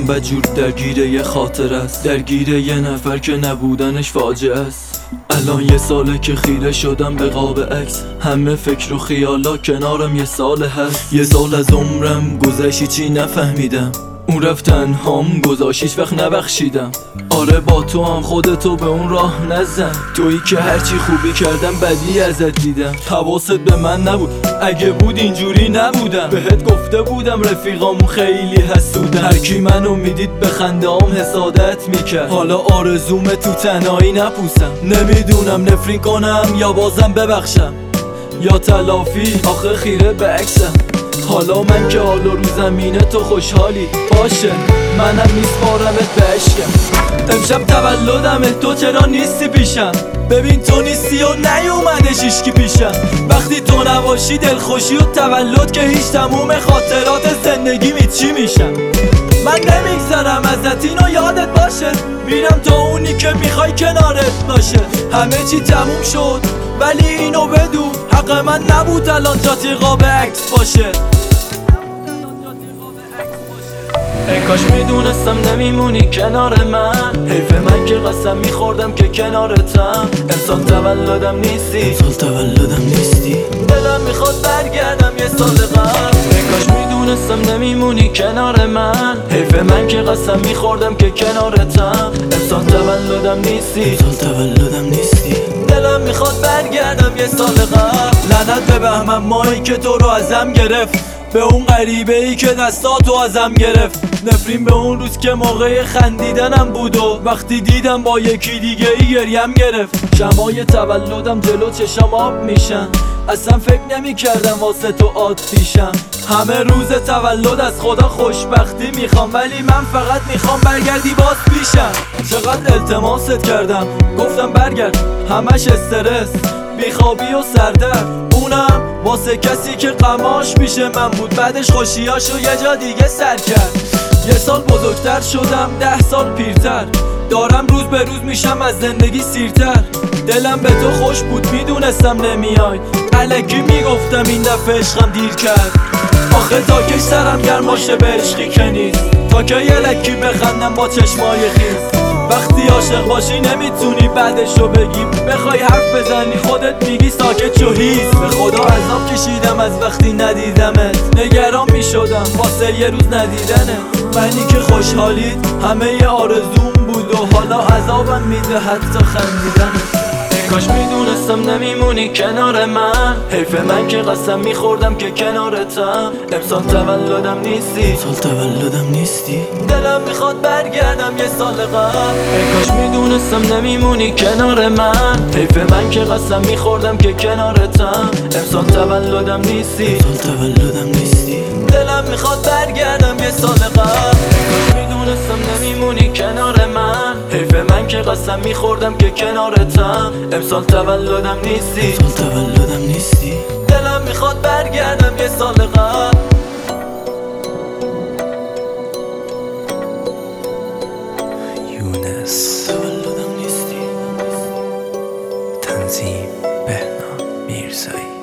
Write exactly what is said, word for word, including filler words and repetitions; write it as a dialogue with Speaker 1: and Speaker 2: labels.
Speaker 1: دلم بدجور درگیره یه خاطر است، درگیره یه نفر که نبودنش فاجعه است. الان یه ساله که خیره شدم به قاب عکس، همه فکر و خیالا کنارم یه سال هست. یه سال از عمرم گذشت چی نفهمیدم، اون رفت تنهام گذاشت هیچ وقت نبخشیدم. آره با تو هم خودتو به اون راه نزن، تویی که هرچی خوبی کردم بدی ازت دیدم. حواست به من نبود، اگه بود اینجوری نبودم. بهت گفته بودم رفیقامون خیلی حسودن، هر کی منو میدید به خنده هم حسادت میکرد. حالا آرزومه تو تنهایی نپوسم، نمیدونم نفرین کنم یا بازم ببخشم، یا تلافی آخه خیره به عکسم. حالا من که حالا رو زمینه تو خوشحالی باشه، منم میسپارمت به عشقم. امشب تولدمه تو چرا نیستی پیشم، ببین تو نیستی و نیومدش هیچکی پیشم. وقتی تو نباشی دلخوشی و تولد که هیچ، تموم خاطرات زندگیمی چی میشم. من نمیگذرم ازت اینو یادت باشه، میرم تا اونی که میخوای کنارت باشه. همه چی تموم شد ولی اینو بدون، حق من نبود الان جاتی قاب عکس باشه. ای کاش میدونستم نمیمونی کنار من، حیف من که قسم میخوردم که کنارتم. امسال تولدم نیستی، امسال تولدم نیستی، دلم میخواد برگردم یه سال قبل. ای کاش میدونستم نمیمونی کنار من، حیف من که قسم میخوردم که کنارتم. امسال تولدم نیستی، امسال تولدم نیستی، دلم میخواد برگردم یه سال قبل. لعنت به بهمن ماهی که تو رو ازم گرفت، به اون غریبه ای که دستاتو ازم گرفت. نفرین به اون روز که موقع خندیدنم بود و وقتی دیدم با یکی دیگه ای گریم گرفت. شمای تولدم جلو چشم آب میشن، اصلا فکر نمی کردم واسه تو عاد پیشم. همه روز تولد از خدا خوشبختی میخوام، ولی من فقط میخوام برگردی باز پیشم. چقدر التماست کردم گفتم برگرد، همش استرس بیخوابی و سردرد، اونم واسه کسی که قماش پیش من بود، بعدش خوشیاشو یه جا دیگه سر کرد. یه سال بزرگتر شدم، ده سال پیرتر، دارم روز به روز میشم از زندگی سیرتر. دلم به تو خوش بود میدونستم نمیای، الکی میگفتم این دفعه عشقم دیر کرد. آخه تا که سرم گرم باشه به عشقی که نیست، تا که یه لکی بخندم با چشمای خیز. وقتی عاشق باشی نمیتونی بعدشو بگی، بخوای حرف بزنی خودت میگی ساکت شو هیس. به خدا عذاب کشیدم از وقتی ندیدمت، نگران میشدم واسه یه روز ندیدنه. منی که خوشحالید همه ی آرزوم بود و حالا عذابم میده حتی خندیدنه. کاش میدونستم نمیمونی کنار من، حیف من که قسم میخوردم که کنارتم. امسال تولدم نیستی، امسال تولدم نیستی، دلم میخواد برگردم یه سال قبل. ای کاش میدونستم نمیمونی کنار من، حیف من که قسم میخوردم که کنارتم. امسال تولدم نیستی، امسال تولدم نیستی، دلم میخواد برگردم یه سال قبل. ای کاش میدونستم نمیمونی کنار من، حیف من که قسم میخوردم که کنارتم. امسال تولدم نیستی، امسال تولدم نیستی، دلم میخواد برگردم یه سال قبل.
Speaker 2: یونس
Speaker 1: تولدم نیستی.
Speaker 2: تنظیم بهنام میرزایی.